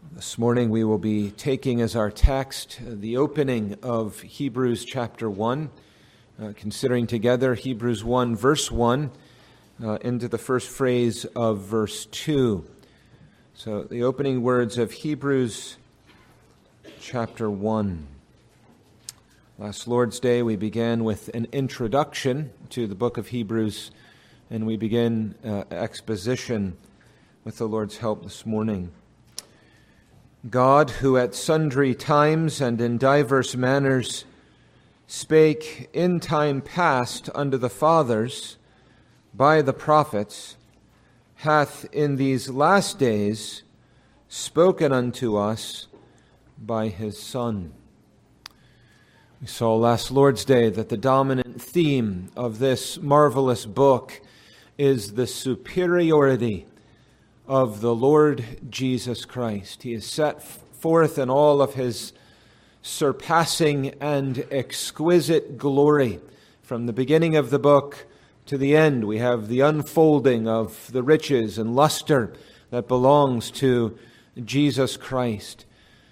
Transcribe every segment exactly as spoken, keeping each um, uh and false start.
This morning we will be taking as our text the opening of Hebrews chapter one, uh, considering together Hebrews one verse one uh, into the first phrase of verse two. So the opening words of Hebrews chapter one. Last Lord's Day we began with an introduction to the book of Hebrews, and we begin uh, exposition with the Lord's help this morning. God, who at sundry times and in divers manners spake in time past unto the fathers by the prophets, hath in these last days spoken unto us by his Son. We saw last Lord's Day that the dominant theme of this marvelous book is the superiority of the Lord Jesus Christ. He is set forth in all of his surpassing and exquisite glory. From the beginning of the book to the end, we have the unfolding of the riches and luster that belongs to Jesus Christ.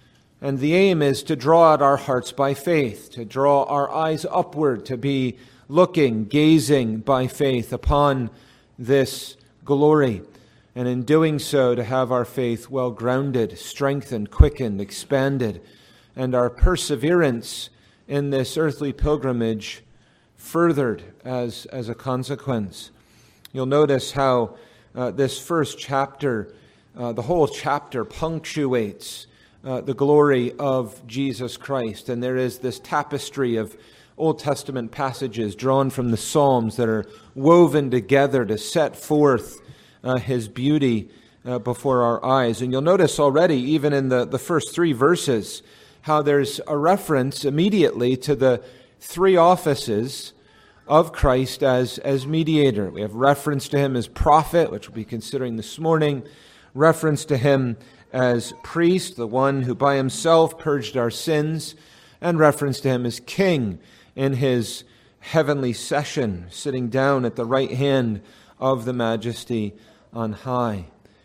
And the aim is to draw out our hearts by faith, to draw our eyes upward, to be looking, gazing by faith upon this glory. And in doing so, to have our faith well grounded, strengthened, quickened, expanded, and our perseverance in this earthly pilgrimage furthered as, as a consequence. You'll notice how uh, this first chapter, uh, the whole chapter punctuates uh, the glory of Jesus Christ. And there is this tapestry of Old Testament passages drawn from the Psalms that are woven together to set forth Uh, his beauty uh, before our eyes. And you'll notice already, even in the, the first three verses, how there's a reference immediately to the three offices of Christ as, as mediator. We have reference to him as prophet, which we'll be considering this morning, reference to him as priest, the one who by himself purged our sins, and reference to him as king in his heavenly session, sitting down at the right hand of the majesty on high.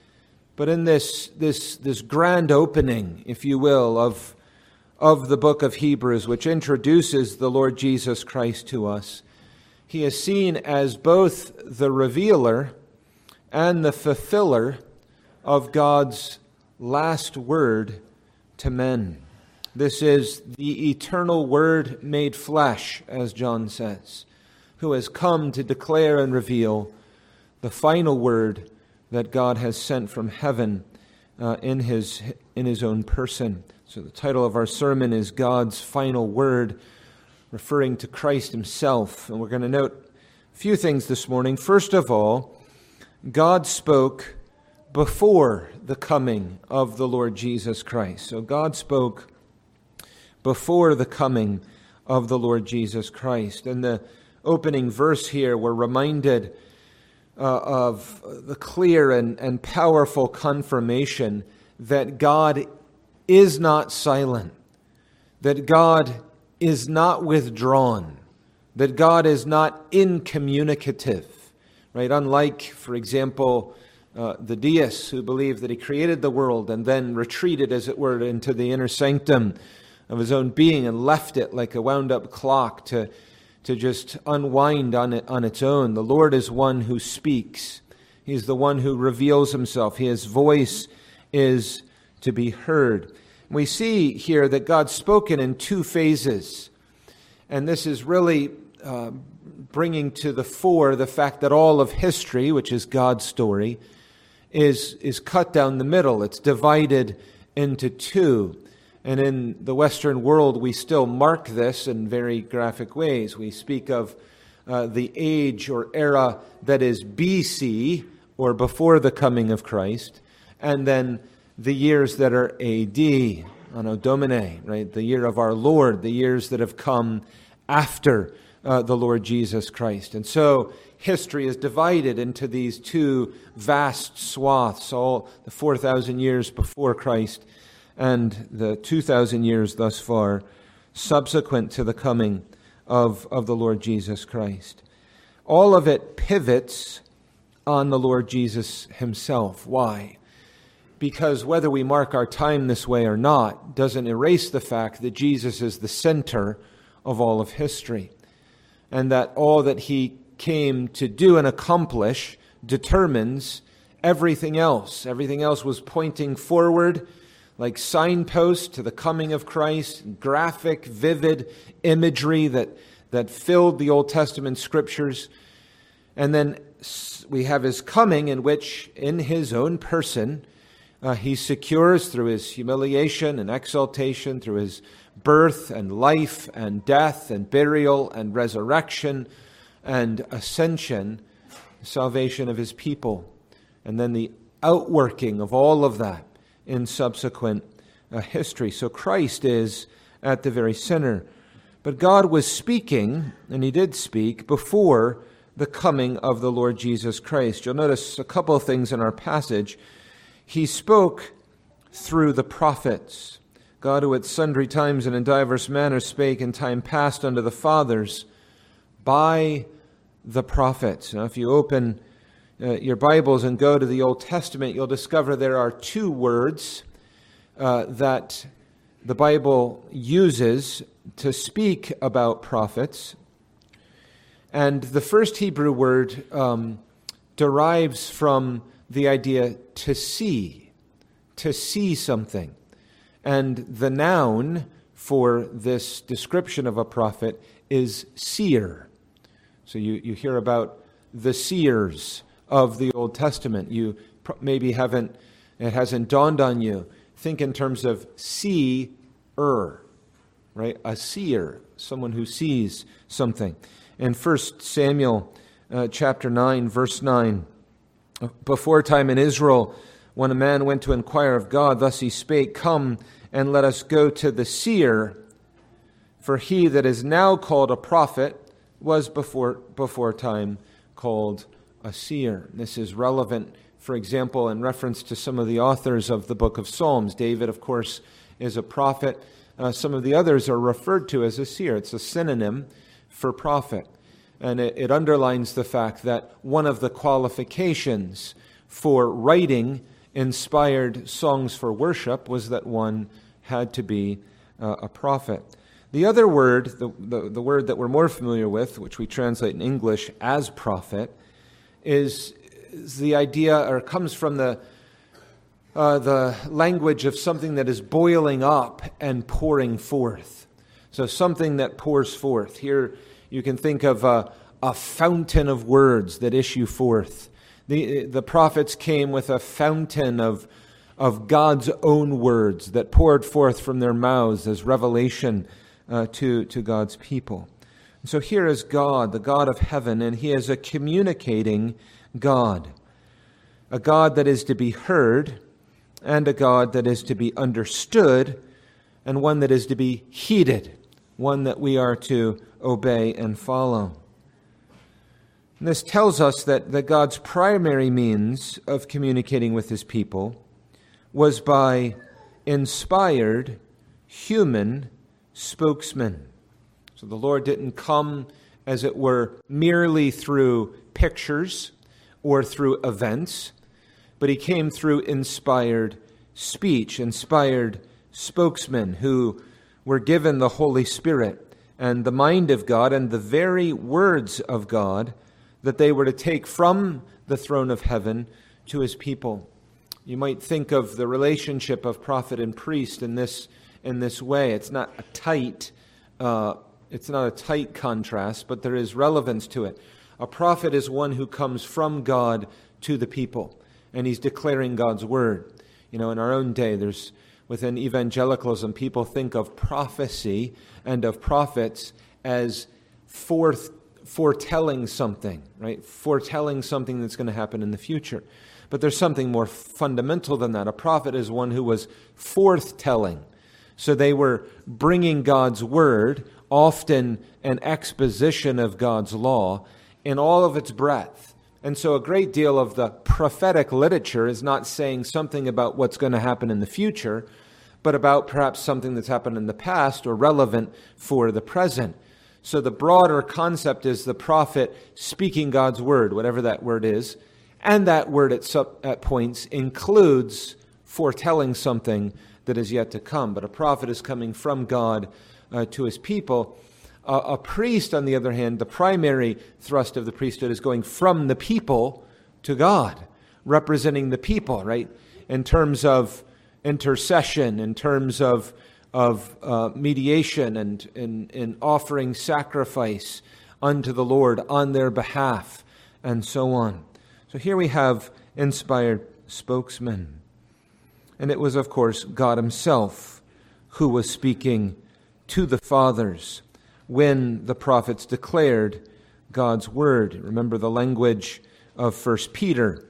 But in this this this grand opening, if you will, of of the book of Hebrews, which introduces the Lord Jesus Christ to us, he is seen as both the revealer and the fulfiller of God's last word to men. This is the eternal word made flesh, as John says, who has come to declare and reveal the final word that God has sent from heaven uh, in his in his own person. So the title of our sermon is God's Final Word, referring to Christ himself. And we're going to note a few things this morning. First of all, God spoke before the coming of the Lord Jesus Christ. So God spoke before the coming of the Lord Jesus Christ. In the opening verse here, we're reminded Uh, of the clear and, and powerful confirmation that God is not silent, that God is not withdrawn, that God is not incommunicative, right? Unlike, for example, uh, the deists who believe that he created the world and then retreated, as it were, into the inner sanctum of his own being and left it like a wound-up clock to to just unwind on it on its own. The Lord is one who speaks. He's the one who reveals himself. His voice is to be heard. We see here that God's spoken in two phases. And this is really uh, bringing to the fore the fact that all of history, which is God's story, is, is cut down the middle. It's divided into two. And in the Western world, we still mark this in very graphic ways. We speak of uh, the age or era that is B C, or before the coming of Christ, and then the years that are A D, Anno Domini, right? The year of our Lord, the years that have come after uh, the Lord Jesus Christ. And so history is divided into these two vast swaths, all the four thousand years before Christ and the two thousand years thus far subsequent to the coming of, of the Lord Jesus Christ. All of it pivots on the Lord Jesus himself. Why? because whether we mark our time this way or not doesn't erase the fact that Jesus is the center of all of history, and that all that he came to do and accomplish determines everything else. Everything else was pointing forward like signposts to the coming of Christ, graphic, vivid imagery that, that filled the Old Testament scriptures. And then we have his coming, in which, in his own person, uh, he secures through his humiliation and exaltation, through his birth and life and death and burial and resurrection and ascension, the salvation of his people. And then the outworking of all of that in subsequent uh, history. So Christ is at the very center. But God was speaking, and he did speak, before the coming of the Lord Jesus Christ. You'll notice a couple of things in our passage. He spoke through the prophets. God, who at sundry times and in divers manners spake in time past unto the fathers by the prophets. Now, if you open uh, your Bibles and go to the Old Testament, you'll discover there are two words uh, that the Bible uses to speak about prophets. And the first Hebrew word um, derives from the idea to see, to see something. And the noun for this description of a prophet is seer. So you, you hear about the seers of the Old Testament. You maybe haven't, it hasn't dawned on you. Think in terms of see-er, right? A seer, someone who sees something. In First Samuel uh, chapter nine, verse nine, before time in Israel, when a man went to inquire of God, thus he spake, Come and let us go to the seer, for he that is now called a prophet was before before time called a seer. This is relevant, for example, in reference to some of the authors of the book of Psalms. David, of course, is a prophet. Uh, some of the others are referred to as a seer. It's a synonym for prophet. And it, it underlines the fact that one of the qualifications for writing inspired songs for worship was that one had to be uh, a prophet. The other word, the, the, the word that we're more familiar with, which we translate in English as prophet, is, is the idea, or comes from the uh, the language of something that is boiling up and pouring forth. So something that pours forth. Here you can think of a, a fountain of words that issue forth. The, the prophets came with a fountain of, of God's own words that poured forth from their mouths as revelation uh, to, to God's people. And so here is God, the God of heaven, and he is a communicating God. A God that is to be heard, and a God that is to be understood, and one that is to be heeded, one that we are to obey and follow. And this tells us that, that God's primary means of communicating with his people was by inspired human spokesmen. So the Lord didn't come, as it were, merely through pictures or through events, but he came through inspired speech, inspired spokesmen who were given the Holy Spirit and the mind of God and the very words of God that they were to take from the throne of heaven to his people. You might think of the relationship of prophet and priest in this in this way. It's not a tight, uh, it's not a tight contrast, but there is relevance to it. A prophet is one who comes from God to the people, and he's declaring God's word. You know, in our own day, there's within evangelicalism, people think of prophecy and of prophets as forth foretelling something, right? Foretelling something that's going to happen in the future. But there's something more fundamental than that. A prophet is one who was forthtelling. So they were bringing God's word, often an exposition of God's law, in all of its breadth. And so a great deal of the prophetic literature is not saying something about what's going to happen in the future, but about perhaps something that's happened in the past or relevant for the present. So the broader concept is the prophet speaking God's word, whatever that word is, and that word at, sub, at points includes foretelling something that is yet to come. But a prophet is coming from God uh, to his people. Uh, a priest, on the other hand, the primary thrust of the priesthood is going from the people to God, representing the people, right? In terms of intercession, in terms of of uh, mediation and in, in offering sacrifice unto the Lord on their behalf, and so on. So here we have inspired spokesmen. And it was, of course, God himself who was speaking to the fathers when the prophets declared God's word. Remember the language of First Peter.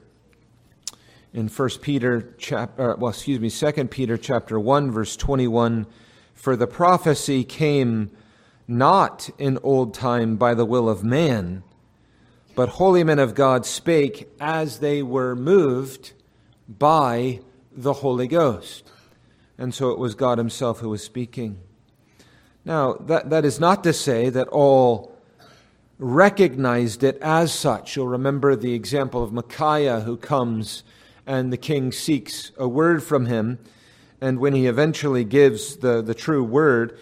In First Peter, chapter, well, excuse me, Second Peter chapter one, verse twenty-one, for the prophecy came not in old time by the will of man, but holy men of God spake as they were moved by the Holy Ghost. And so it was God himself who was speaking. Now, that, that is not to say that all recognized it as such. You'll remember the example of Micaiah, who comes and the king seeks a word from him. And when he eventually gives the, the true word,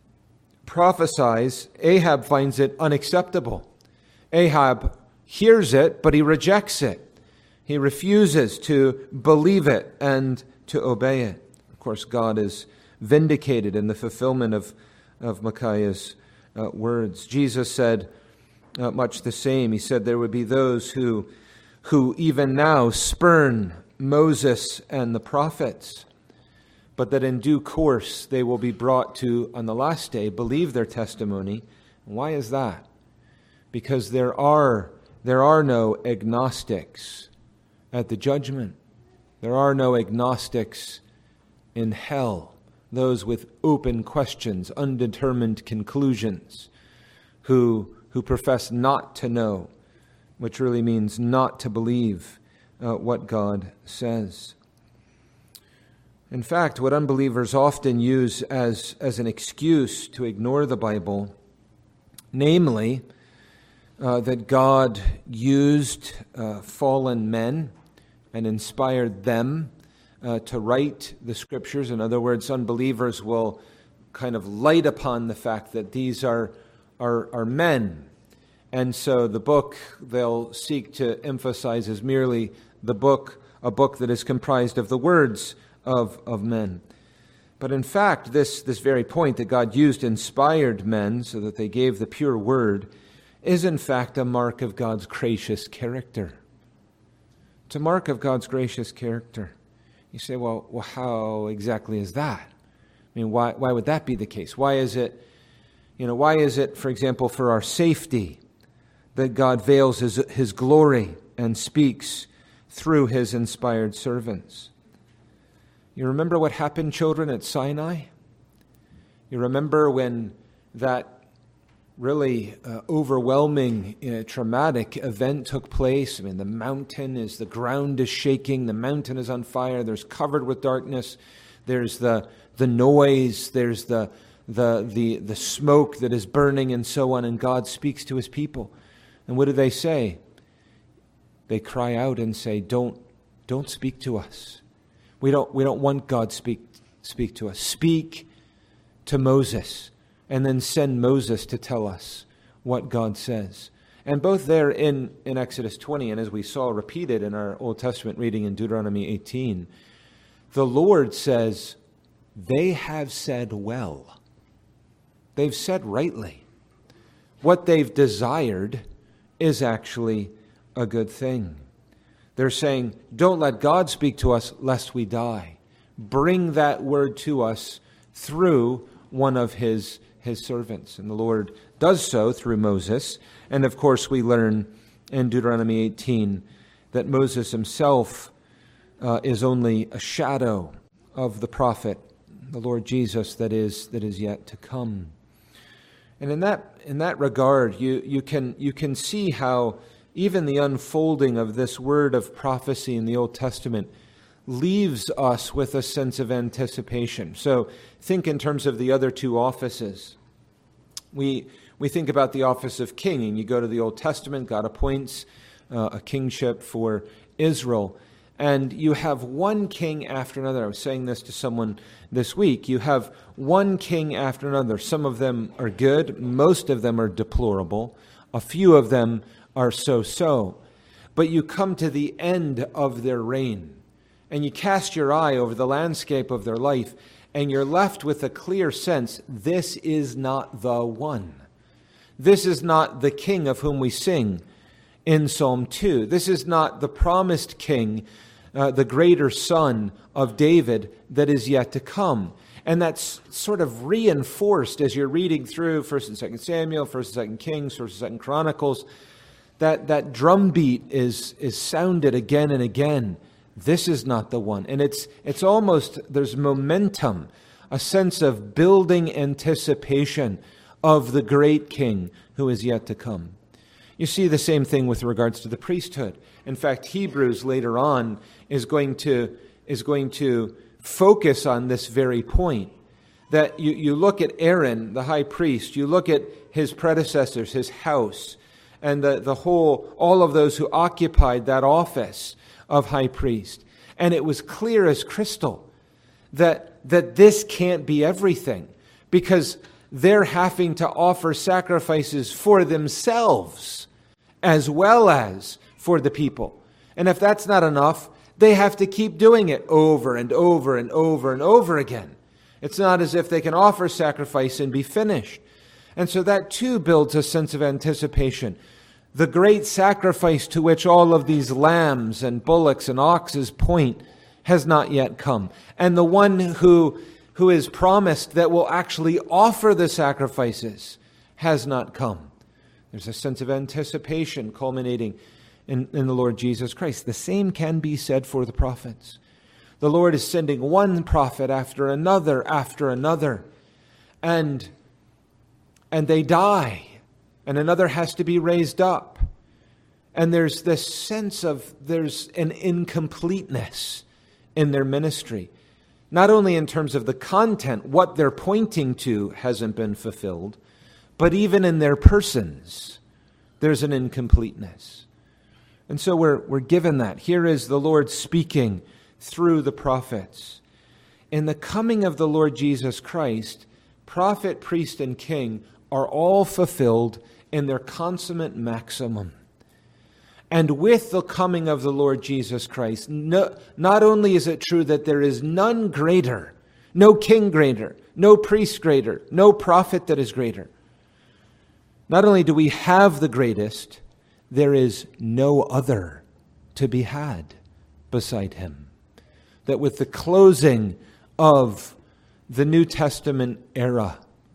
prophesies, Ahab finds it unacceptable. Ahab hears it, but he rejects it. He refuses to believe it and to obey it. Of course, God is vindicated in the fulfillment of, of Micaiah's uh, words. Jesus said uh, much the same. He said there would be those who who even now spurn Moses and the prophets, but that in due course they will be brought to, on the last day, believe their testimony. Why is that? Because there are there are no agnostics at the judgment. There are no agnostics in hell, those with open questions, undetermined conclusions, who who profess not to know, which really means not to believe uh, what God says. In fact, what unbelievers often use as, as an excuse to ignore the Bible, namely, uh, that God used uh, fallen men and inspired them uh, to write the Scriptures. In other words, unbelievers will kind of light upon the fact that these are, are, are men. And so the book they'll seek to emphasize is merely the book, a book that is comprised of the words of, of men. But in fact, this, this very point that God used inspired men so that they gave the pure word is in fact a mark of God's gracious character. It's a mark of God's gracious character. You say, well, well how exactly is that? I mean, why, why would that be the case? Why is it, you know, why is it, for example, for our safety that God veils his, his glory and speaks through his inspired servants? You remember what happened, children, at Sinai? You remember when that really uh, overwhelming, uh, traumatic event took place? I mean, the mountain is, the ground is shaking, the mountain is on fire, there's covered with darkness, there's the the noise, there's the the the the smoke that is burning and so on, and God speaks to his people. And what do they say? They cry out and say, Don't don't speak to us. We don't we don't want God speak speak to us. Speak to Moses, and then send Moses to tell us what God says. And both there in, in Exodus twenty, and as we saw repeated in our Old Testament reading in Deuteronomy eighteen, the Lord says, they have said well. They've said rightly. What they've desired is actually a good thing. They're saying, don't let God speak to us lest we die. Bring that word to us through one of his, his servants. And the Lord does so through Moses. And of course we learn in Deuteronomy eighteen that Moses himself uh, is only a shadow of the prophet, the Lord Jesus that is that is yet to come. And in that in that regard, you, you can you can see how even the unfolding of this word of prophecy in the Old Testament leaves us with a sense of anticipation. So think in terms of the other two offices. We we think about the office of king, and you go to the Old Testament, God appoints uh, a kingship for Israel. And you have one king after another. I was saying this to someone this week. You have one king after another. Some of them are good. Most of them are deplorable. A few of them are so-so. But you come to the end of their reign, and you cast your eye over the landscape of their life, and you're left with a clear sense, this is not the one. This is not the king of whom we sing in Psalm two. This is not the promised king, uh, the greater son of David that is yet to come. And that's sort of reinforced as you're reading through First and Second Samuel, First and Second Kings, First and Second Chronicles. That, that drumbeat is, is sounded again and again. This is not the one. And it's, it's almost, there's momentum, a sense of building anticipation of the great king who is yet to come. You see the same thing with regards to the priesthood. In fact, Hebrews later on is going to, is going to focus on this very point. That you, you look at Aaron, the high priest, you look at his predecessors, his house, and the, the whole, all of those who occupied that office of high priest. And it was clear as crystal that, that this can't be everything, because they're having to offer sacrifices for themselves as well as for the people. And if that's not enough, they have to keep doing it over and over and over and over again. It's not as if they can offer sacrifice and be finished. And so that too builds a sense of anticipation. The great sacrifice to which all of these lambs and bullocks and oxes point has not yet come. And the one who, who is promised that will actually offer the sacrifices has not come. There's a sense of anticipation culminating in, in the Lord Jesus Christ. The same can be said for the prophets. The Lord is sending one prophet after another after another. And, and they die. And another has to be raised up. And there's this sense of there's an incompleteness in their ministry. Not only in terms of the content, what they're pointing to hasn't been fulfilled, but even in their persons, there's an incompleteness. And so we're, we're given that. Here is the Lord speaking through the prophets. In the coming of the Lord Jesus Christ, prophet, priest, and king are all fulfilled in their consummate maximum. And with the coming of the Lord Jesus Christ, no, not only is it true that there is none greater, no king greater, no priest greater, no prophet that is greater. Not only do we have the greatest, there is no other to be had beside him. That with the closing of the New Testament era,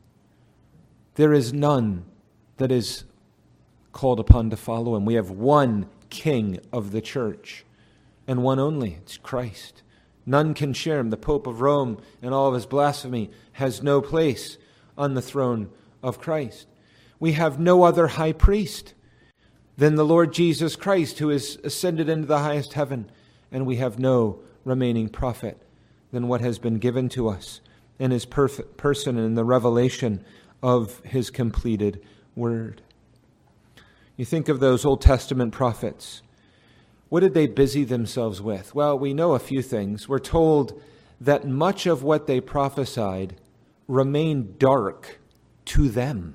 there is none that is called upon to follow him. We have one king of the church, and one only. It's Christ. None can share him. The Pope of Rome and all of his blasphemy has no place on the throne of Christ. We have no other high priest than the Lord Jesus Christ, who is ascended into the highest heaven, and we have no remaining prophet than what has been given to us in his perfect person and in the revelation of his completed word. You think of those Old Testament prophets. What did they busy themselves with? Well, we know a few things. We're told that much of what they prophesied remained dark to them.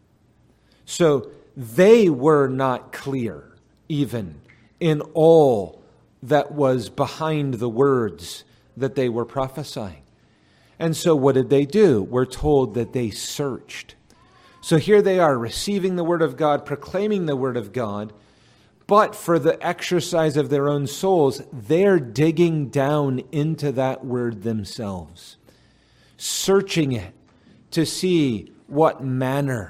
So they were not clear even in all that was behind the words that they were prophesying. And so what did they do? We're told that they searched. So here they are, receiving the word of God, proclaiming the word of God, but for the exercise of their own souls, they're digging down into that word themselves, searching it to see what manner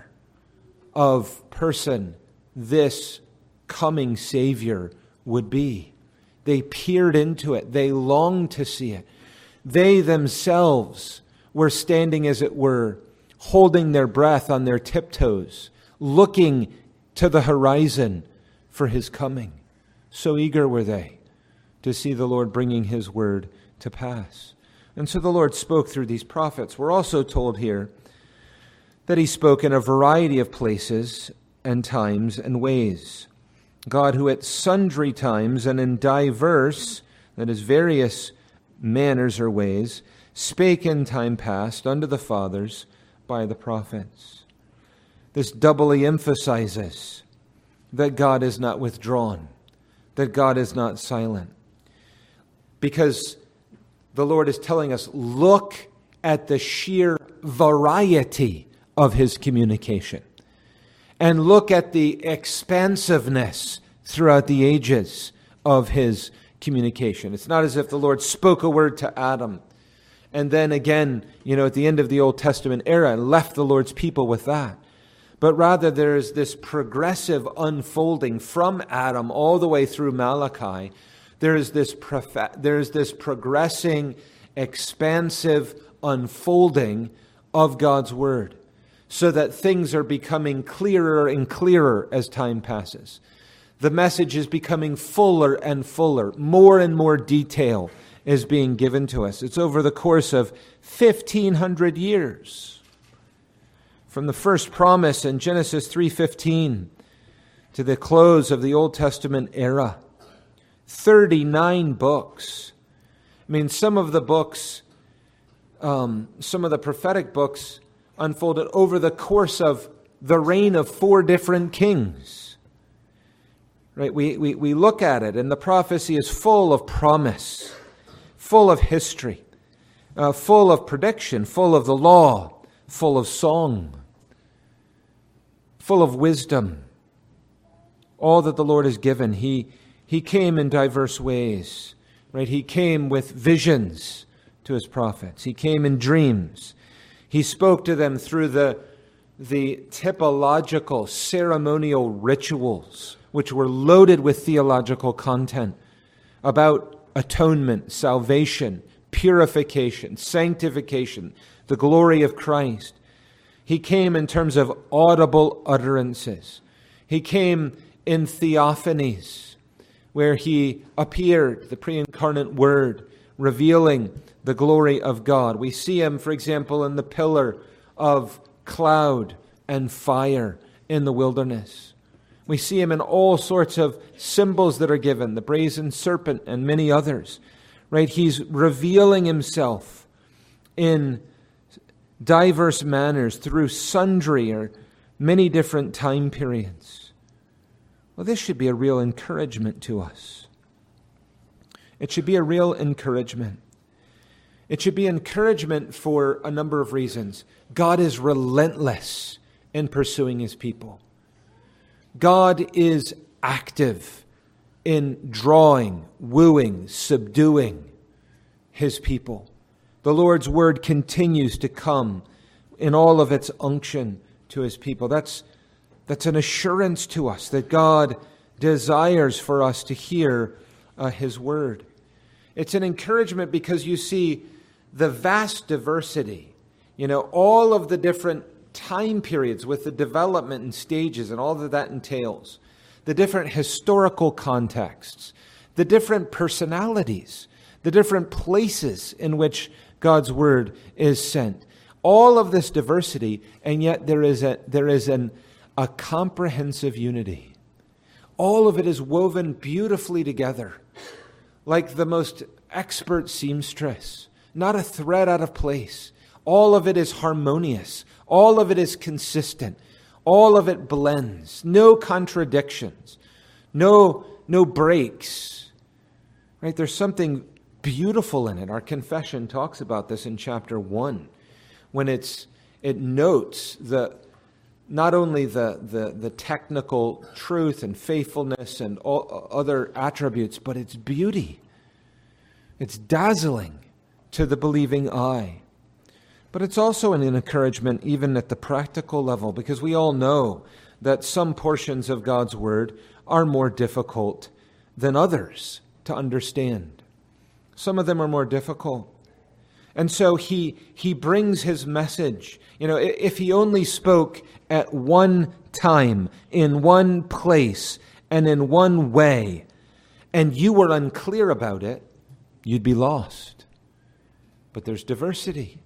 of person this coming Savior would be. They peered into it. They longed to see it. They themselves were standing, as it were, holding their breath on their tiptoes, looking to the horizon for his coming. So eager were they to see the Lord bringing his word to pass. And so the Lord spoke through these prophets. We're also told here that he spoke in a variety of places and times and ways. God, who at sundry times and in diverse, that is, various manners or ways, spake in time past unto the fathers by the prophets. This doubly emphasizes that God is not withdrawn, that God is not silent. Because the Lord is telling us, look at the sheer variety of his communication. And look at the expansiveness throughout the ages of his communication. It's not as if the Lord spoke a word to Adam and then again, you know, at the end of the Old Testament era, and left the Lord's people with that. But rather there is this progressive unfolding from Adam all the way through Malachi. There is this prof- there is this progressing, expansive unfolding of God's Word, so that things are becoming clearer and clearer as time passes. The message is becoming fuller and fuller. More and more detail is being given to us. It's over the course of fifteen hundred years. From the first promise in Genesis three fifteen to the close of the Old Testament era. thirty-nine books. I mean, some of the books, um, some of the prophetic books unfolded over the course of the reign of four different kings. Right? We, we, we look at it, and the prophecy is full of promise, full of history, uh, full of prediction, full of the law, full of song, full of wisdom. All that the Lord has given. He, he came in diverse ways. Right? He came with visions to his prophets. He came in dreams. He spoke to them through the, the typological, ceremonial rituals, which were loaded with theological content about atonement, salvation, purification, sanctification, the glory of Christ. He came in terms of audible utterances. He came in theophanies, where he appeared, the pre-incarnate Word, revealing the glory of God. We see him, for example, in the pillar of cloud and fire in the wilderness. We see him in all sorts of symbols that are given, the brazen serpent and many others. Right? He's revealing himself in diverse manners through sundry or many different time periods. Well, this should be a real encouragement to us. It should be a real encouragement. It should be encouragement for a number of reasons. God is relentless in pursuing his people. God is active in drawing, wooing, subduing his people. The Lord's word continues to come in all of its unction to his people. That's, that's an assurance to us that God desires for us to hear uh, his word. It's an encouragement because you see the vast diversity, you know, all of the different time periods with the development and stages and all that that entails, the different historical contexts, the different personalities, the different places in which God's word is sent. All of this diversity, and yet there is a there is an a comprehensive unity. All of it is woven beautifully together, like the most expert seamstress. Not a thread out of place. All of it is harmonious. All of it is consistent. All of it blends. No contradictions. No, no breaks. Right? There's something beautiful in it. Our confession talks about this in chapter one, when it's it notes the not only the, the, the technical truth and faithfulness and all other attributes, but its beauty. It's dazzling to the believing eye. But it's also an encouragement even at the practical level, because we all know that some portions of God's word are more difficult than others to understand. Some of them are more difficult. And so he he brings his message. You know, if he only spoke at one time, in one place, and in one way, and you were unclear about it, you'd be lost. But there's diversity.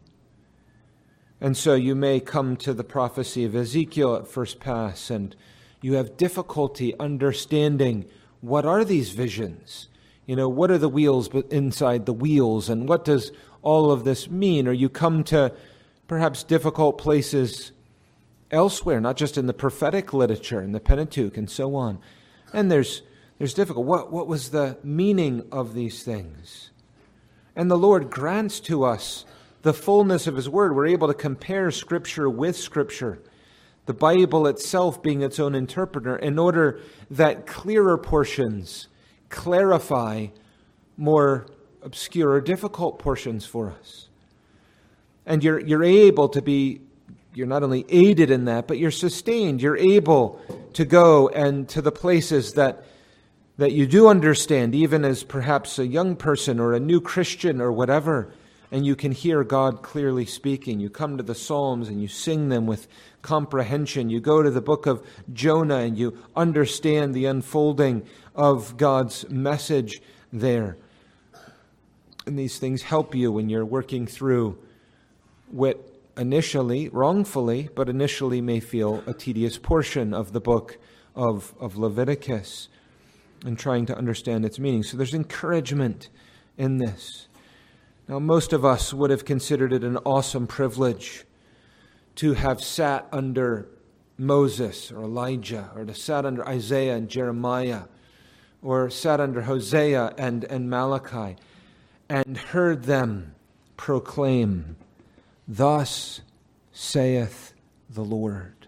And so you may come to the prophecy of Ezekiel at first pass, and you have difficulty understanding what are these visions. You know, what are the wheels inside the wheels, and what does all of this mean? Or you come to perhaps difficult places elsewhere, not just in the prophetic literature, in the Pentateuch, and so on. And there's there's difficult. What what was the meaning of these things? And the Lord grants to us the fullness of His Word. We're able to compare Scripture with Scripture, the Bible itself being its own interpreter, in order that clearer portions clarify more obscure or difficult portions for us. And you're you're able to be, you're not only aided in that, but you're sustained. You're able to go and to the places that that you do understand, even as perhaps a young person or a new Christian or whatever, and you can hear God clearly speaking. You come to the Psalms and you sing them with comprehension. You go to the book of Jonah and you understand the unfolding of God's message there. And these things help you when you're working through what initially, wrongfully, but initially may feel a tedious portion of the book of, of Leviticus, and trying to understand its meaning. So there's encouragement in this. Now, most of us would have considered it an awesome privilege to have sat under Moses or Elijah, or to sat under Isaiah and Jeremiah, or sat under Hosea and, and Malachi, and heard them proclaim, "Thus saith the Lord."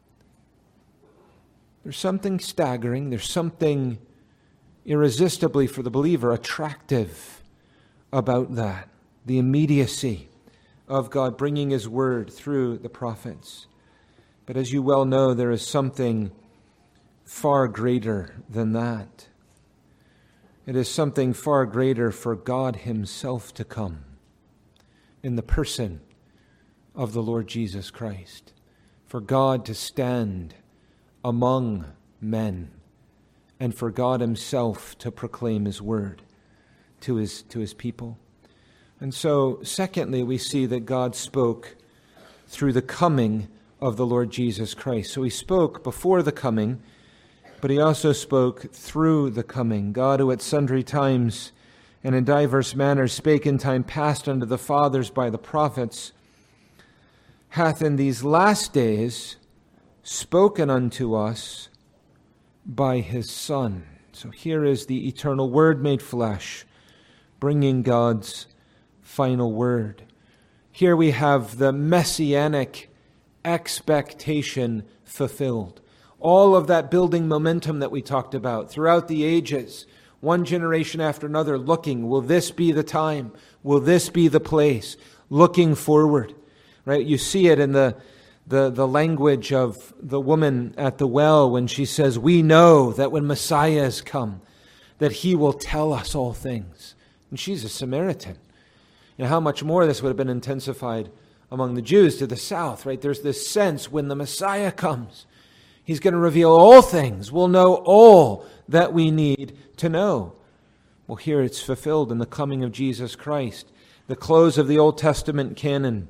There's something staggering, there's something irresistibly for the believer attractive about that, the immediacy of God bringing His word through the prophets. But as you well know, there is something far greater than that. It is something far greater for God Himself to come in the person of the Lord Jesus Christ, for God to stand among men, and for God Himself to proclaim His word to His, to His people. And so, secondly, we see that God spoke through the coming of the Lord Jesus Christ. So He spoke before the coming, but He also spoke through the coming. God, who at sundry times and in diverse manners spake in time past unto the fathers by the prophets, hath in these last days spoken unto us by His Son. So here is the eternal Word made flesh, bringing God's final word. Here we have the messianic expectation fulfilled. All of that building momentum that we talked about throughout the ages, one generation after another looking, will this be the time? Will this be the place? Looking forward. Right? You see it in the The, the language of the woman at the well when she says, "We know that when Messiah has come, that He will tell us all things." And she's a Samaritan. You know, how much more this would have been intensified among the Jews to the south, right? There's this sense when the Messiah comes, He's going to reveal all things. We'll know all that we need to know. Well, here it's fulfilled in the coming of Jesus Christ. The close of the Old Testament canon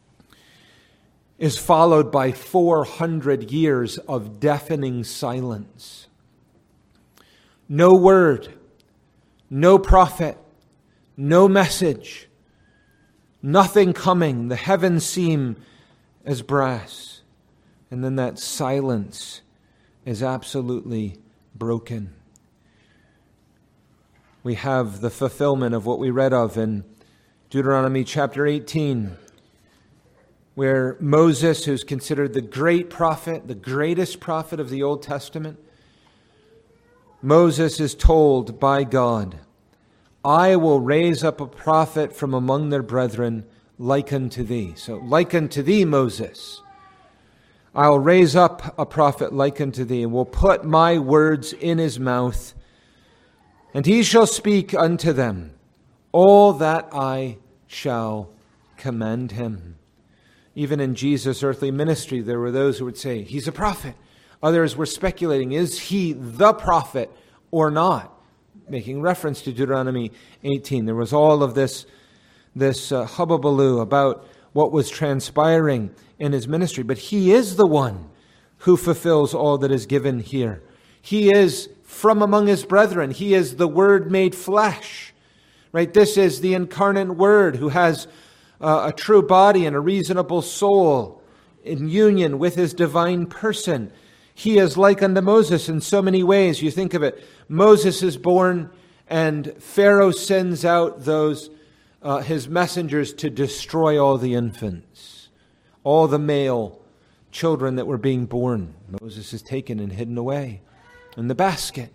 is followed by four hundred years of deafening silence. No word, no prophet, no message, nothing coming. The heavens seem as brass. And then that silence is absolutely broken. We have the fulfillment of what we read of in Deuteronomy chapter eighteen, where Moses, who's considered the great prophet, the greatest prophet of the Old Testament, Moses is told by God, "I will raise up a prophet from among their brethren like unto thee." So, like unto thee, Moses. "I will raise up a prophet like unto thee, and will put my words in his mouth, and he shall speak unto them all that I shall command him." Even in Jesus' earthly ministry, there were those who would say, "He's a prophet." Others were speculating, is he the prophet or not? Making reference to Deuteronomy eighteen. There was all of this, this uh, hubbubaloo about what was transpiring in his ministry. But he is the one who fulfills all that is given here. He is from among his brethren. He is the Word made flesh. Right? This is the incarnate Word who has uh, a true body and a reasonable soul in union with his divine person. He is like unto Moses in so many ways. You think of it. Moses is born and Pharaoh sends out those uh, his messengers to destroy all the infants, all the male children that were being born. Moses is taken and hidden away in the basket.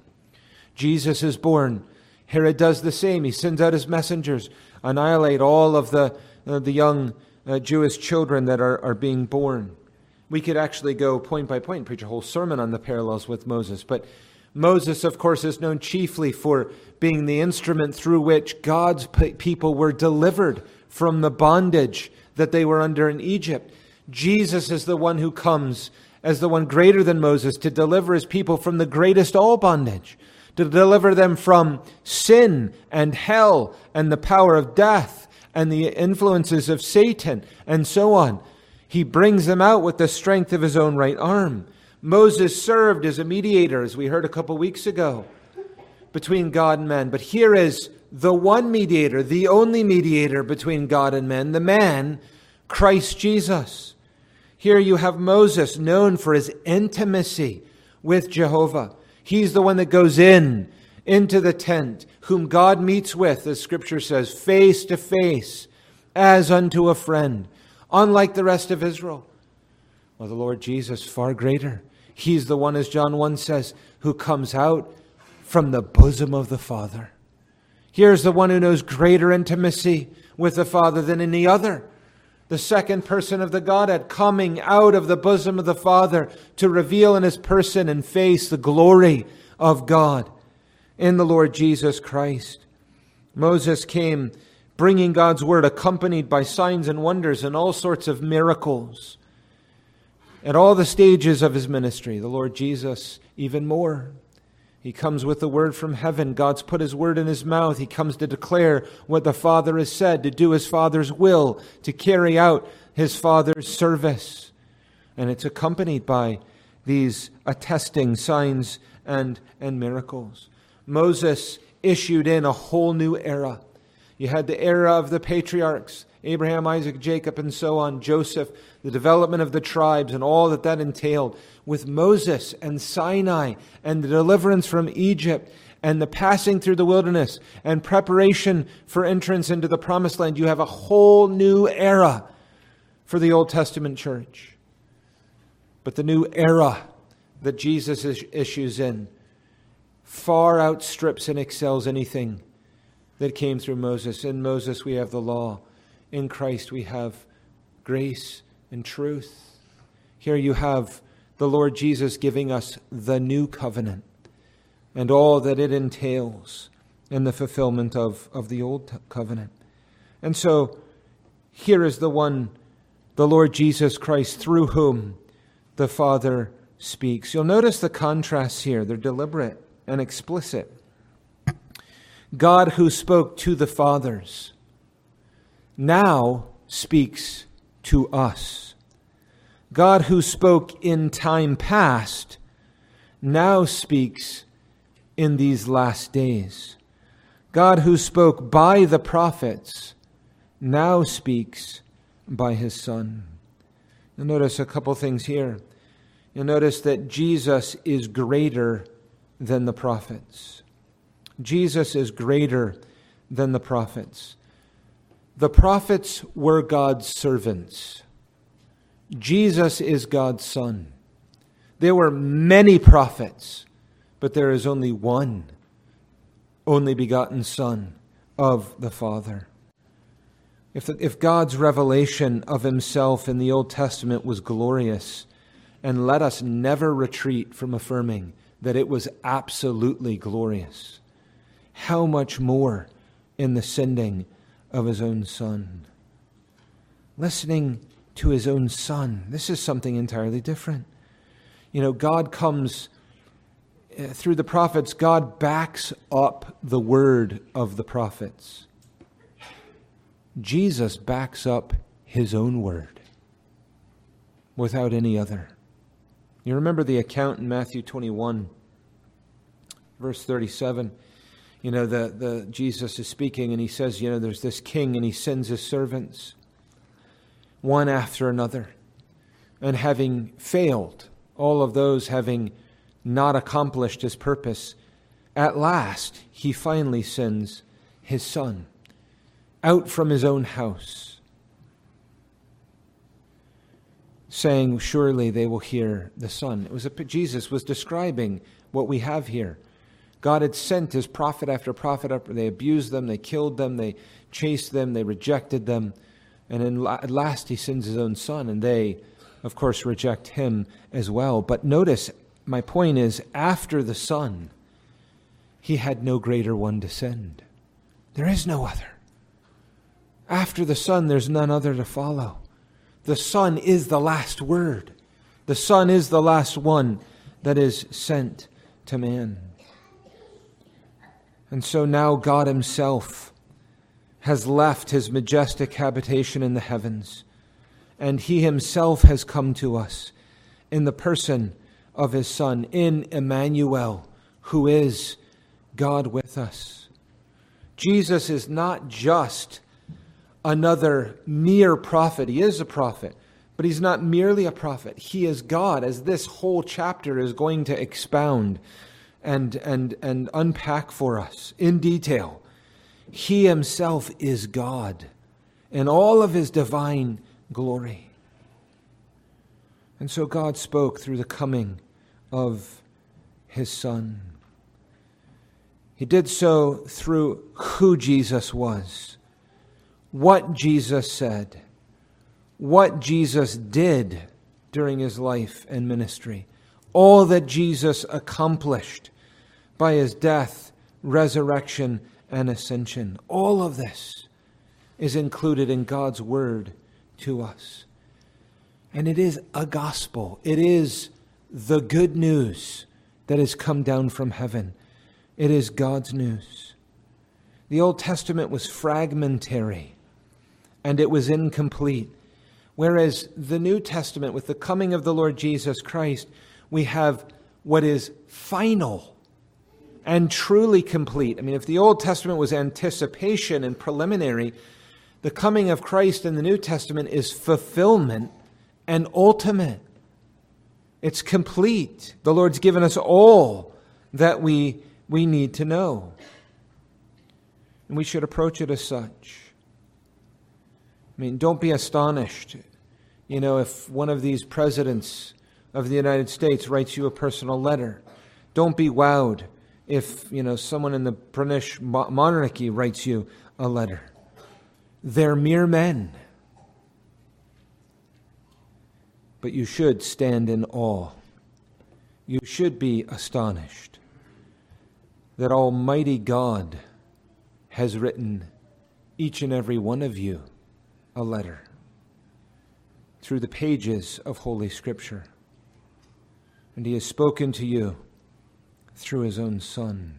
Jesus is born. Herod does the same. He sends out his messengers, annihilate all of the uh, the young uh, Jewish children that are, are being born. We could actually go point by point and preach a whole sermon on the parallels with Moses. But Moses, of course, is known chiefly for being the instrument through which God's people were delivered from the bondage that they were under in Egypt. Jesus is the one who comes as the one greater than Moses to deliver his people from the greatest all bondage, to deliver them from sin and hell and the power of death and the influences of Satan and so on. He brings them out with the strength of his own right arm. Moses served as a mediator, as we heard a couple weeks ago, between God and man. But here is the one mediator, the only mediator between God and men, the man, Christ Jesus. Here you have Moses, known for his intimacy with Jehovah. He's the one that goes in, into the tent, whom God meets with, as Scripture says, face to face, as unto a friend, unlike the rest of Israel. Well, the Lord Jesus, far greater. He's the one, as John one says, who comes out from the bosom of the Father. Here's the one who knows greater intimacy with the Father than any other. The second person of the Godhead coming out of the bosom of the Father to reveal in his person and face the glory of God in the Lord Jesus Christ. Moses came bringing God's word, accompanied by signs and wonders and all sorts of miracles. At all the stages of his ministry, the Lord Jesus even more. He comes with the word from heaven. God's put his word in his mouth. He comes to declare what the Father has said, to do his Father's will, to carry out his Father's service. And it's accompanied by these attesting signs and, and miracles. Moses issued in a whole new era. You had the era of the patriarchs, Abraham, Isaac, Jacob, and so on, Joseph, the development of the tribes and all that that entailed. With Moses and Sinai and the deliverance from Egypt and the passing through the wilderness and preparation for entrance into the promised land, you have a whole new era for the Old Testament church. But the new era that Jesus issues in far outstrips and excels anything that came through Moses. In Moses we have the law. In Christ we have grace and truth. Here you have the Lord Jesus giving us the new covenant and all that it entails in the fulfillment of, of the old covenant. And so here is the one, the Lord Jesus Christ, through whom the Father speaks. You'll notice the contrasts here. They're deliberate and explicit. God, who spoke to the fathers, now speaks to us. God, who spoke in time past, now speaks in these last days. God, who spoke by the prophets, now speaks by his Son. You'll notice a couple things here. You'll notice that Jesus is greater than the prophets. Jesus is greater than the prophets. The prophets were God's servants. Jesus is God's Son. There were many prophets, but there is only one only begotten Son of the Father. If, the, if God's revelation of himself in the Old Testament was glorious, and let us never retreat from affirming that it was absolutely glorious, how much more in the sending of his own Son? Listening to his own Son. This is something entirely different. You know, God comes uh, through the prophets. God backs up the word of the prophets. Jesus backs up his own word without any other. You remember the account in Matthew twenty-one Verse thirty-seven, you know, the, the Jesus is speaking and he says, you know, there's this king and he sends his servants one after another. And having failed, all of those having not accomplished his purpose, at last he finally sends his son out from his own house, saying, surely they will hear the Son. It was a, Jesus was describing what we have here. God had sent his prophet after prophet up. They abused them, they killed them, they chased them, they rejected them. And in, at last he sends his own Son, and they, of course, reject him as well. But notice, my point is, after the Son, he had no greater one to send. There is no other. After the Son, there's none other to follow. The Son is the last word. The Son is the last one that is sent to man. And so now God himself has left his majestic habitation in the heavens, and he himself has come to us in the person of his Son, in Emmanuel, who is God with us. Jesus is not just another mere prophet. He is a prophet, but he's not merely a prophet. He is God, as this whole chapter is going to expound and, and, and unpack for us in detail. He himself is God in all of his divine glory. And so God spoke through the coming of his Son. He did so through who Jesus was, what Jesus said, what Jesus did during his life and ministry, all that Jesus accomplished by his death, resurrection, and ascension. All of this is included in God's word to us. And it is a gospel. It is the good news that has come down from heaven. It is God's news. The Old Testament was fragmentary and it was incomplete. Whereas the New Testament, with the coming of the Lord Jesus Christ, we have what is final and truly complete. I mean, if the Old Testament was anticipation and preliminary, the coming of Christ in the New Testament is fulfillment and ultimate. It's complete. The Lord's given us all that we, we need to know. And we should approach it as such. I mean, don't be astonished, you know, if one of these presidents of the United States writes you a personal letter. Don't be wowed if, you know, someone in the British monarchy writes you a letter. They're mere men. But you should stand in awe. You should be astonished that Almighty God has written each and every one of you a letter through the pages of Holy Scripture. And he has spoken to you through his own Son.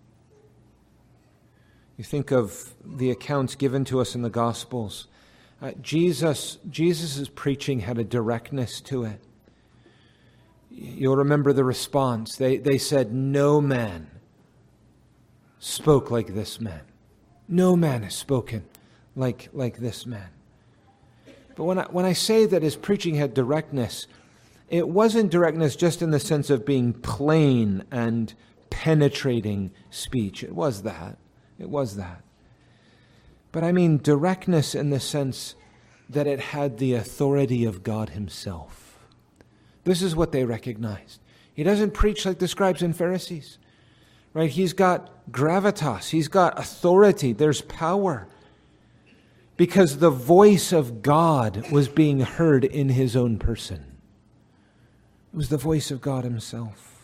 You think of the accounts given to us in the Gospels. Uh, Jesus, Jesus' preaching had a directness to it. You'll remember the response. They, they said, no man spoke like this man. No man has spoken like, like this man. But when I, when I say that his preaching had directness, it wasn't directness just in the sense of being plain and penetrating speech. It was that. It was that. But I mean directness in the sense that it had the authority of God himself. This is what they recognized. He doesn't preach like the scribes and Pharisees, right? He's got gravitas. He's got authority. There's power. Because the voice of God was being heard in his own person. It was the voice of God himself.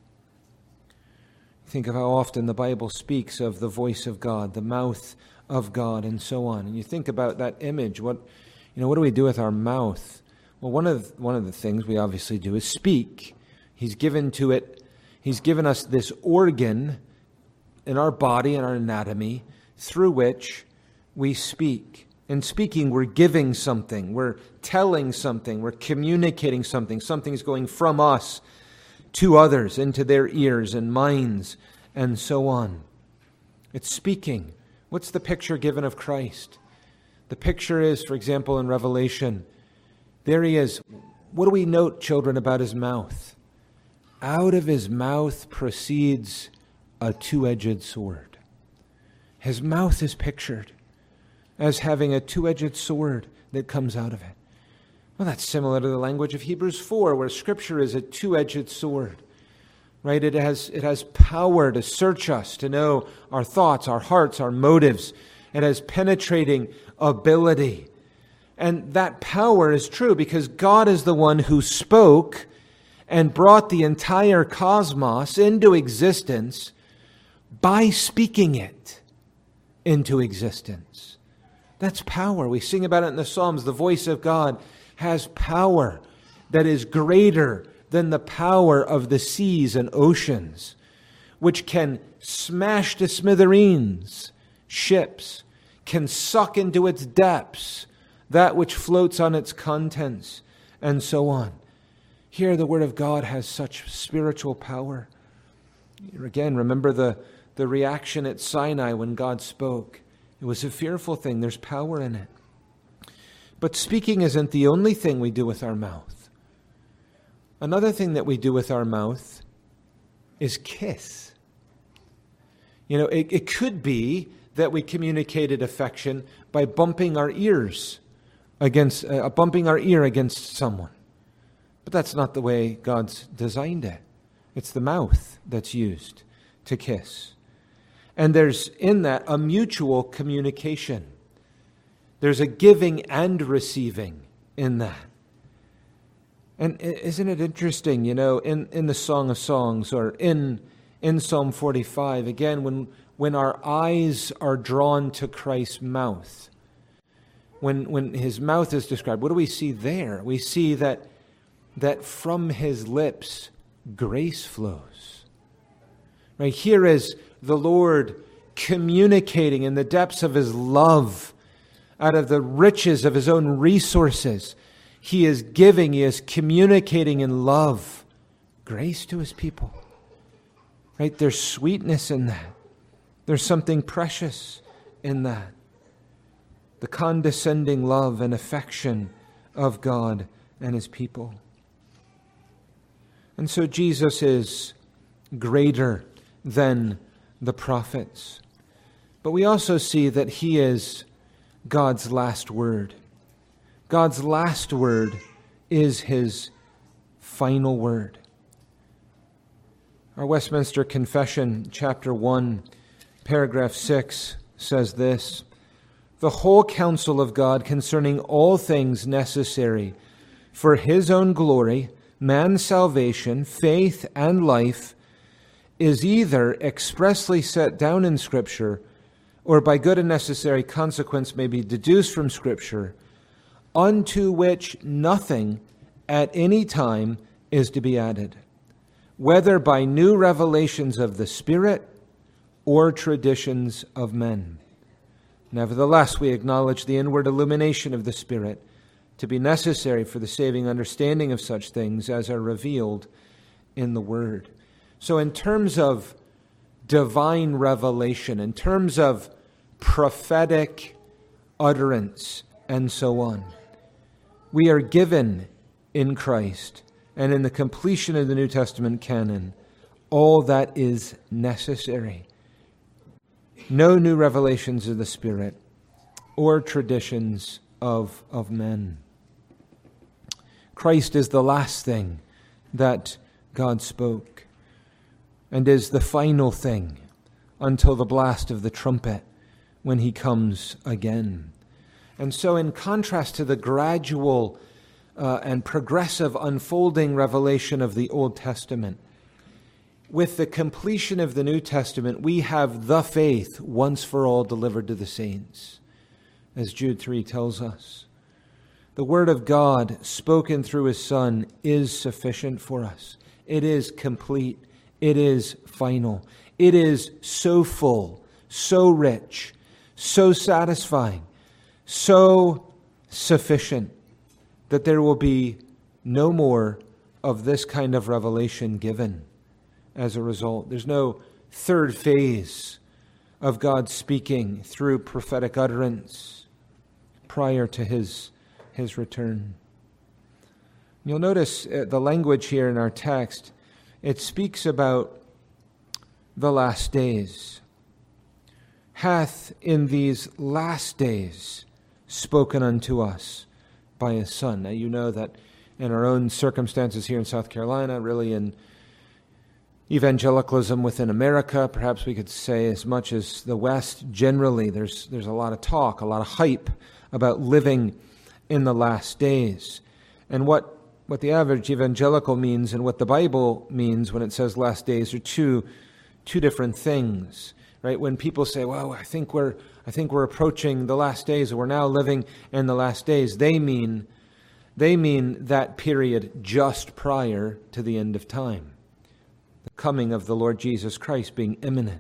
Think of how often the Bible speaks of the voice of God, the mouth of God, and so on. And you think about that image. What, you know, what do we do with our mouth? Well, one of one of the things we obviously do is speak. He's given to it. He's given us this organ in our body and our anatomy through which we speak. In speaking, we're giving something. We're telling something. We're communicating something. Something's going from us to others, into their ears and minds and so on. It's speaking. What's the picture given of Christ? The picture is, for example, in Revelation, there he is. What do we note, children, about his mouth? Out of his mouth proceeds a two-edged sword. His mouth is pictured as having a two-edged sword that comes out of it. Well, that's similar to the language of Hebrews four, where Scripture is a two-edged sword. Right? It has, it has power to search us, to know our thoughts, our hearts, our motives. It has penetrating ability. And that power is true because God is the one who spoke and brought the entire cosmos into existence by speaking it into existence. That's power. We sing about it in the Psalms. The voice of God has power that is greater than the power of the seas and oceans, which can smash to smithereens ships, can suck into its depths that which floats on its contents, and so on. Here the Word of God has such spiritual power. Again, remember the, the reaction at Sinai when God spoke. It was a fearful thing. There's power in it. But speaking isn't the only thing we do with our mouth. Another thing that we do with our mouth is kiss. You know, it, it could be that we communicated affection by bumping our ears against, uh, bumping our ear against someone. But that's not the way God's designed it. It's the mouth that's used to kiss. And there's in that a mutual communication. There's a giving and receiving in that. And isn't it interesting, you know, in, in the Song of Songs or in in Psalm forty-five, again, when when our eyes are drawn to Christ's mouth, when when his mouth is described, what do we see there? We see that that from his lips grace flows. Right? Here is the Lord communicating in the depths of his love, out of the riches of his own resources. He is giving, he is communicating in love, grace to his people. Right? There's sweetness in that. There's something precious in that. The condescending love and affection of God and his people. And so Jesus is greater than the prophets. But we also see that he is God's last word. God's last word is his final word. Our Westminster Confession, chapter one, paragraph six, says this: "The whole counsel of God concerning all things necessary for his own glory, man's salvation, faith, and life is either expressly set down in Scripture or by good and necessary consequence may be deduced from Scripture, unto which nothing at any time is to be added, whether by new revelations of the Spirit or traditions of men. Nevertheless, we acknowledge the inward illumination of the Spirit to be necessary for the saving understanding of such things as are revealed in the Word." So in terms of divine revelation, in terms of prophetic utterance, and so on, we are given in Christ and in the completion of the New Testament canon all that is necessary. No new revelations of the Spirit or traditions of, of men. Christ is the last thing that God spoke and is the final thing until the blast of the trumpet when he comes again. And so in contrast to the gradual uh, and progressive unfolding revelation of the Old Testament, with the completion of the New Testament, we have the faith once for all delivered to the saints, as Jude three tells us. The Word of God spoken through his Son is sufficient for us. It is complete. It is final. It is so full, so rich, so satisfying, so sufficient that there will be no more of this kind of revelation given as a result. There's no third phase of God speaking through prophetic utterance prior to his, his return. You'll notice the language here in our text. It speaks about the last days. Hath in these last days spoken unto us by his Son. Now you know that in our own circumstances here in South Carolina, really in evangelicalism within America, perhaps we could say as much as the West generally, there's there's a lot of talk, a lot of hype about living in the last days. And what What the average evangelical means and what the Bible means when it says last days are two two different things, right? When people say, "Well, I think we're I think we're approaching the last days, or we're now living in the last days," they mean they mean that period just prior to the end of time, the coming of the Lord Jesus Christ being imminent,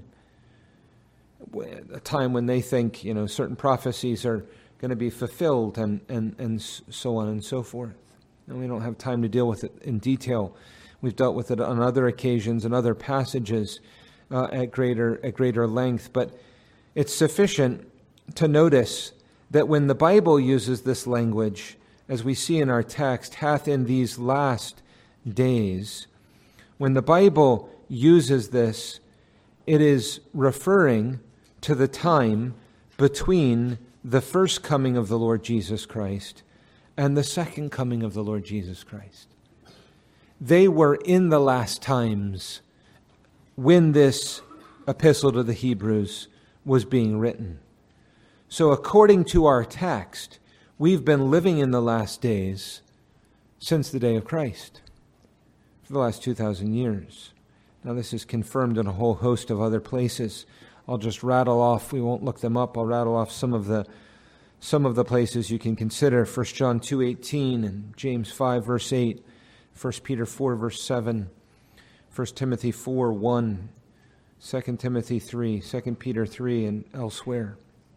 a time when they think, you know, certain prophecies are going to be fulfilled, and and and so on and so forth. And we don't have time to deal with it in detail. We've dealt with it on other occasions and other passages uh, at greater at greater length. But it's sufficient to notice that when the Bible uses this language, as we see in our text, hath in these last days, when the Bible uses this, it is referring to the time between the first coming of the Lord Jesus Christ and the second coming of the Lord Jesus Christ. They were in the last times when this epistle to the Hebrews was being written. So according to our text, we've been living in the last days since the day of Christ, for the last two thousand years. Now this is confirmed in a whole host of other places. I'll just rattle off, we won't look them up, I'll rattle off some of the Some of the places you can consider: First John two eighteen and James five verse eight, First Peter four verse seven, First Timothy four one, Second Timothy three, Second Peter three, and elsewhere.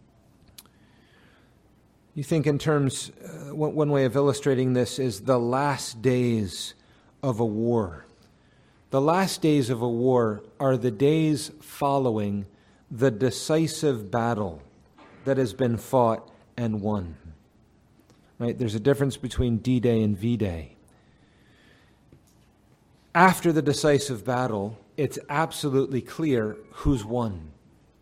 You think in terms, uh, one, one way of illustrating this is the last days of a war. The last days of a war are the days following the decisive battle that has been fought and won. Right? There's a difference between D-Day and V-Day. After the decisive battle, it's absolutely clear who's won.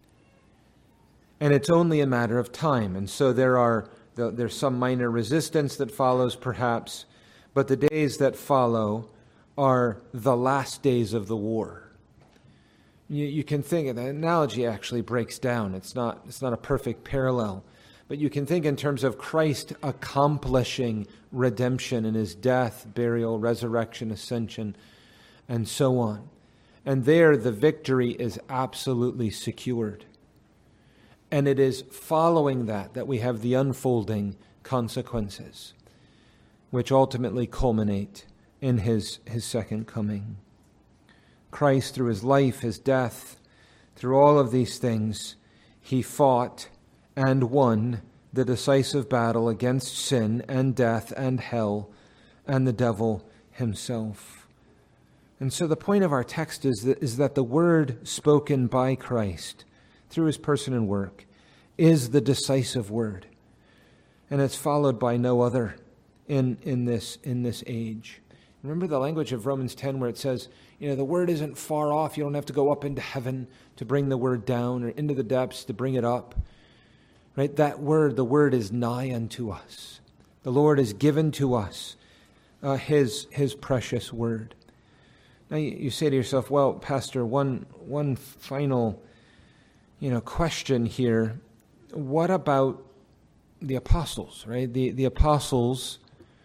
And it's only a matter of time. And so there are there's some minor resistance that follows perhaps, but the days that follow are the last days of the war. You, you can think of the analogy actually breaks down. It's not it's not a perfect parallel. But you can think in terms of Christ accomplishing redemption in his death, burial, resurrection, ascension, and so on. And there the victory is absolutely secured. And it is following that that we have the unfolding consequences, which ultimately culminate in his, his second coming. Christ, through his life, his death, through all of these things, he fought and won the decisive battle against sin and death and hell and the devil himself. And so the point of our text is that, is that the word spoken by Christ through his person and work is the decisive word. And it's followed by no other in, in this in this age. Remember the language of Romans ten where it says, you know, the word isn't far off. You don't have to go up into heaven to bring the word down or into the depths to bring it up. Right? That word, the word is nigh unto us. The Lord has given to us uh, his his precious word. Now you, you say to yourself, well, Pastor, one one final, you know, question here. What about the apostles, right? The the apostles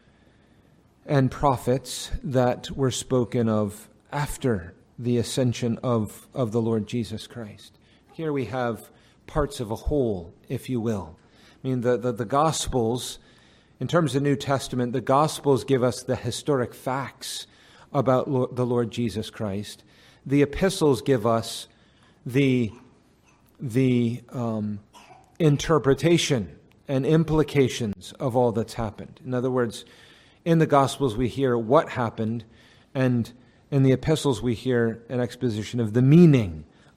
and prophets that were spoken of after the ascension of, of the Lord Jesus Christ. Here we have parts of a whole, if you will. I mean, the, the, the Gospels, in terms of the New Testament, the Gospels give us the historic facts about Lo- the Lord Jesus Christ. The epistles give us the, the um, interpretation and implications of all that's happened. In other words, in the Gospels we hear what happened, and in the epistles we hear an exposition of the meaning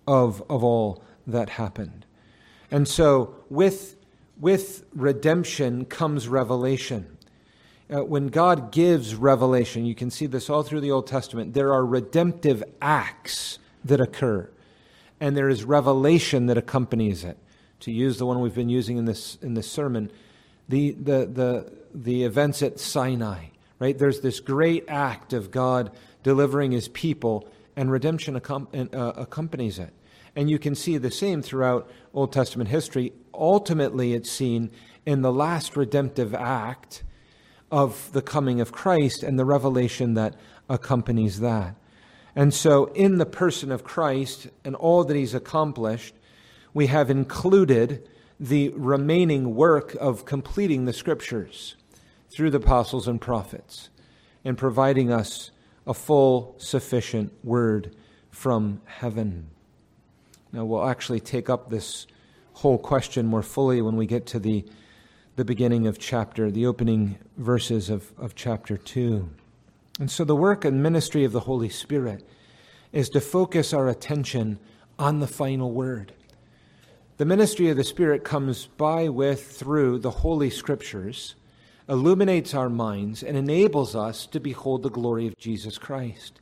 of, of all that happened. And so with, with redemption comes revelation. Uh, when God gives revelation, you can see this all through the Old Testament, there are redemptive acts that occur, and there is revelation that accompanies it. To use the one we've been using in this in this sermon, the the the the events at Sinai, right? There's this great act of God delivering his people, and redemption accom- uh, accompanies it. And you can see the same throughout Old Testament history. Ultimately, it's seen in the last redemptive act of the coming of Christ and the revelation that accompanies that. And so in the person of Christ and all that he's accomplished, we have included the remaining work of completing the Scriptures through the apostles and prophets and providing us a full, sufficient word from heaven. Now, we'll actually take up this whole question more fully when we get to the, the beginning of chapter, the opening verses of, of chapter two. And so the work and ministry of the Holy Spirit is to focus our attention on the final word. The ministry of the Spirit comes by, with, through the Holy Scriptures, illuminates our minds, and enables us to behold the glory of Jesus Christ,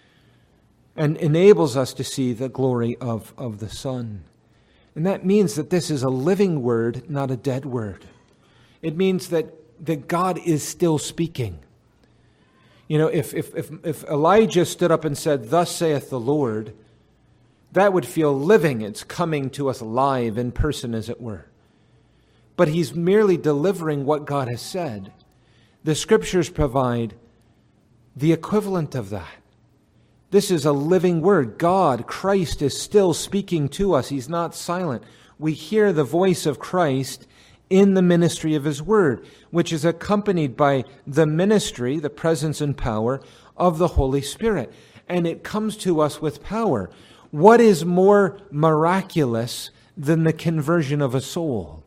and enables us to see the glory of, of the Son. And that means that this is a living word, not a dead word. It means that, that God is still speaking. You know, if, if, if, if Elijah stood up and said, "Thus saith the Lord," that would feel living. It's coming to us live in person, as it were. But he's merely delivering what God has said. The Scriptures provide the equivalent of that. This is a living word. God, Christ, is still speaking to us. He's not silent. We hear the voice of Christ in the ministry of his word, which is accompanied by the ministry, the presence and power of the Holy Spirit. And it comes to us with power. What is more miraculous than the conversion of a soul?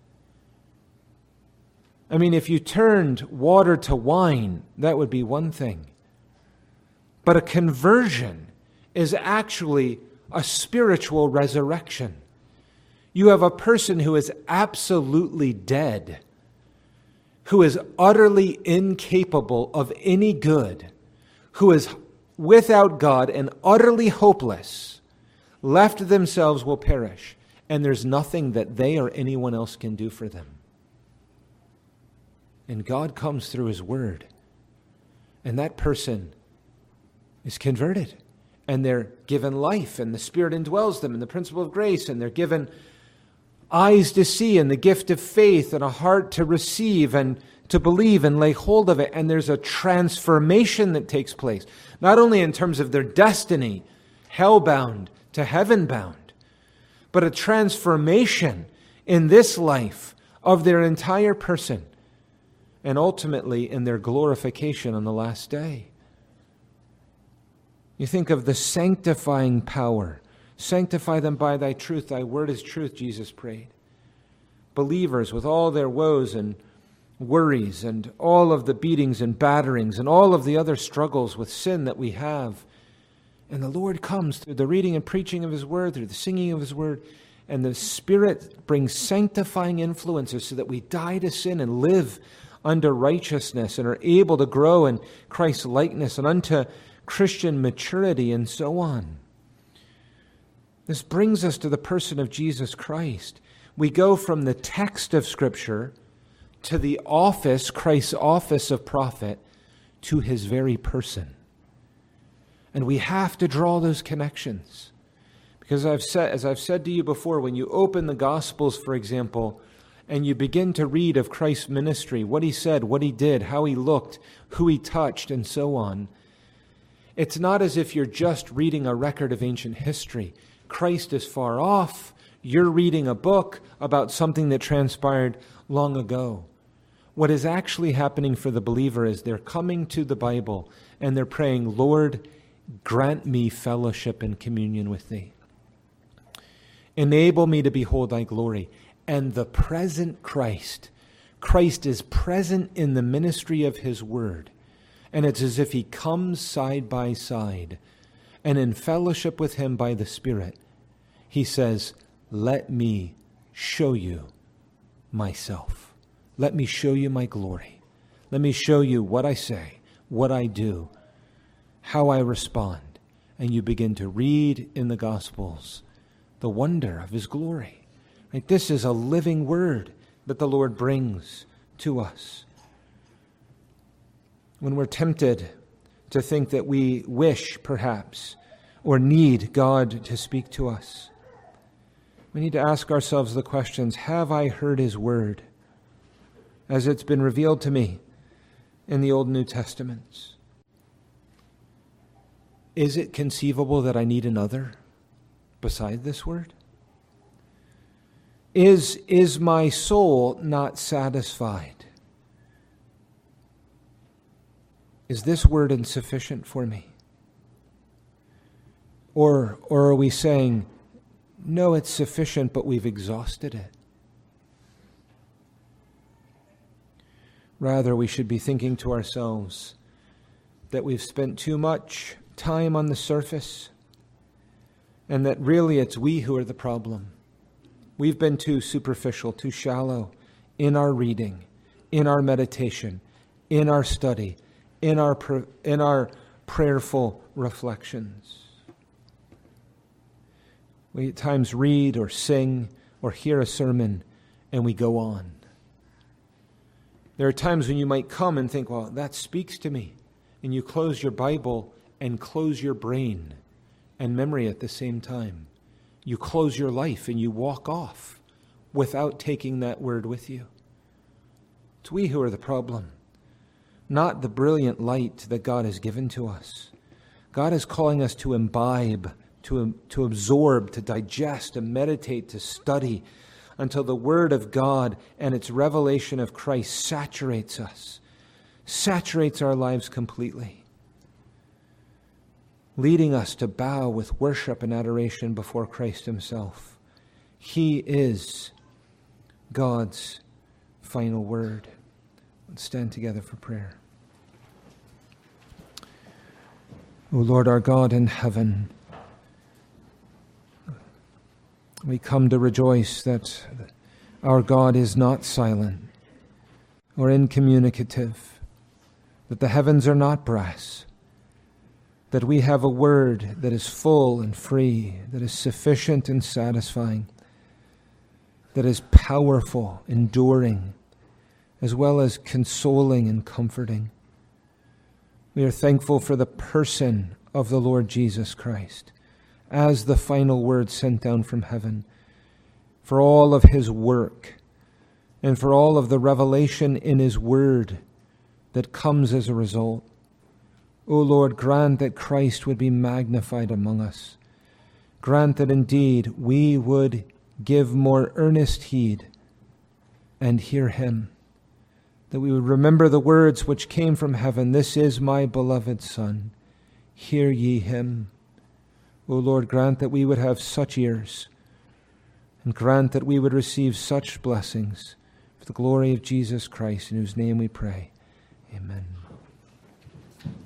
I mean, if you turned water to wine, that would be one thing. But a conversion is actually a spiritual resurrection. You have a person who is absolutely dead, who is utterly incapable of any good, who is without God and utterly hopeless, left to themselves will perish, and there's nothing that they or anyone else can do for them. And God comes through his word, and that person is converted, and they're given life, and the Spirit indwells them, and the principle of grace, and they're given eyes to see, and the gift of faith, and a heart to receive, and to believe, and lay hold of it. And there's a transformation that takes place, not only in terms of their destiny, hell-bound to heaven-bound, but a transformation in this life of their entire person, and ultimately in their glorification on the last day. You think of the sanctifying power. Sanctify them by thy truth. Thy word is truth, Jesus prayed. Believers with all their woes and worries and all of the beatings and batterings and all of the other struggles with sin that we have. And the Lord comes through the reading and preaching of his word, through the singing of his word, and the Spirit brings sanctifying influences so that we die to sin and live unto righteousness and are able to grow in Christ's likeness and unto Christian maturity and so on. This brings us to the person of Jesus Christ. We go from the text of Scripture to the office, Christ's office of prophet, to his very person. And we have to draw those connections. Because I've said, as I've said to you before, when you open the Gospels, for example, and you begin to read of Christ's ministry, what he said, what he did, how he looked, who he touched, and so on, it's not as if you're just reading a record of ancient history. Christ is far off. You're reading a book about something that transpired long ago. What is actually happening for the believer is they're coming to the Bible and they're praying, "Lord, grant me fellowship and communion with thee. Enable me to behold thy glory." And the present Christ, Christ is present in the ministry of his word. And it's as if he comes side by side and in fellowship with him by the Spirit, He says, let me show you myself. Let me show you my glory. Let me show you what I say, what I do, how I respond. And you begin to read in the Gospels the wonder of his glory. Right? This is a living word that the Lord brings to us. When we're tempted to think that we wish, perhaps, or need God to speak to us, we need to ask ourselves the questions, have I heard his word as it's been revealed to me in the Old and New Testaments? Is it conceivable that I need another beside this word? Is, is my soul not satisfied? Is this word insufficient for me? Or, or are we saying, no, it's sufficient, but we've exhausted it? Rather, we should be thinking to ourselves that we've spent too much time on the surface, and that really it's we who are the problem. We've been too superficial, too shallow in our reading, in our meditation, in our study, in our in our prayerful reflections. We at times read or sing or hear a sermon and we go on. There are times when you might come and think, well, that speaks to me. And you close your Bible and close your brain and memory at the same time. You close your life and you walk off without taking that word with you. It's we who are the problem, not the brilliant light that God has given to us. God is calling us to imbibe, to, to absorb, to digest, to meditate, to study until the Word of God and its revelation of Christ saturates us, saturates our lives completely, leading us to bow with worship and adoration before Christ himself. He is God's final word. Let's stand together for prayer. O Lord, our God in heaven, we come to rejoice that our God is not silent or incommunicative, that the heavens are not brass, that we have a word that is full and free, that is sufficient and satisfying, that is powerful, enduring, as well as consoling and comforting. We are thankful for the person of the Lord Jesus Christ as the final word sent down from heaven, for all of his work and for all of the revelation in his word that comes as a result. O Lord, grant that Christ would be magnified among us. Grant that indeed we would give more earnest heed and hear him, that we would remember the words which came from heaven, "This is my beloved Son, hear ye him." O Lord, grant that we would have such ears, and grant that we would receive such blessings for the glory of Jesus Christ, in whose name we pray. Amen.